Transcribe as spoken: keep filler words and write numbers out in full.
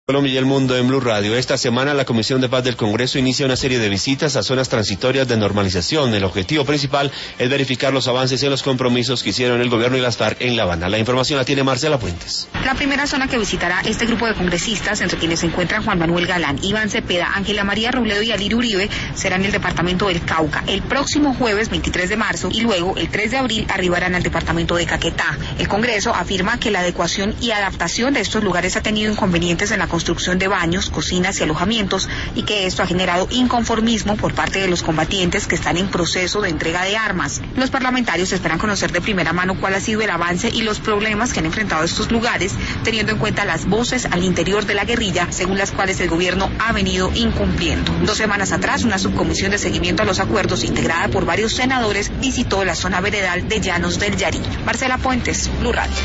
Colombia y el mundo en Blue Radio. Esta semana la Comisión de Paz del Congreso inicia una serie de visitas a zonas transitorias de normalización. El objetivo principal es verificar los avances en los compromisos que hicieron el gobierno y las FARC en La Habana. La información la tiene Marcela Fuentes. La primera zona que visitará este grupo de congresistas, entre quienes se encuentran Juan Manuel Galán, Iván Cepeda, Ángela María Robledo y Alir Uribe, será en el departamento del Cauca el próximo jueves veintitrés de marzo y luego el tres de abril arribarán al departamento de Caquetá. El Congreso afirma que la adecuación y adaptación de estos lugares ha tenido inconvenientes en la construcción de baños, cocinas y alojamientos, y que esto ha generado inconformismo por parte de los combatientes que están en proceso de entrega de armas. Los parlamentarios esperan conocer de primera mano cuál ha sido el avance y los problemas que han enfrentado estos lugares, teniendo en cuenta las voces al interior de la guerrilla, según las cuales el gobierno ha venido incumpliendo. Dos semanas atrás, una subcomisión de seguimiento a los acuerdos, integrada por varios senadores, visitó la zona veredal de Llanos del Yarí. Marcela Fuentes, Blue Radio.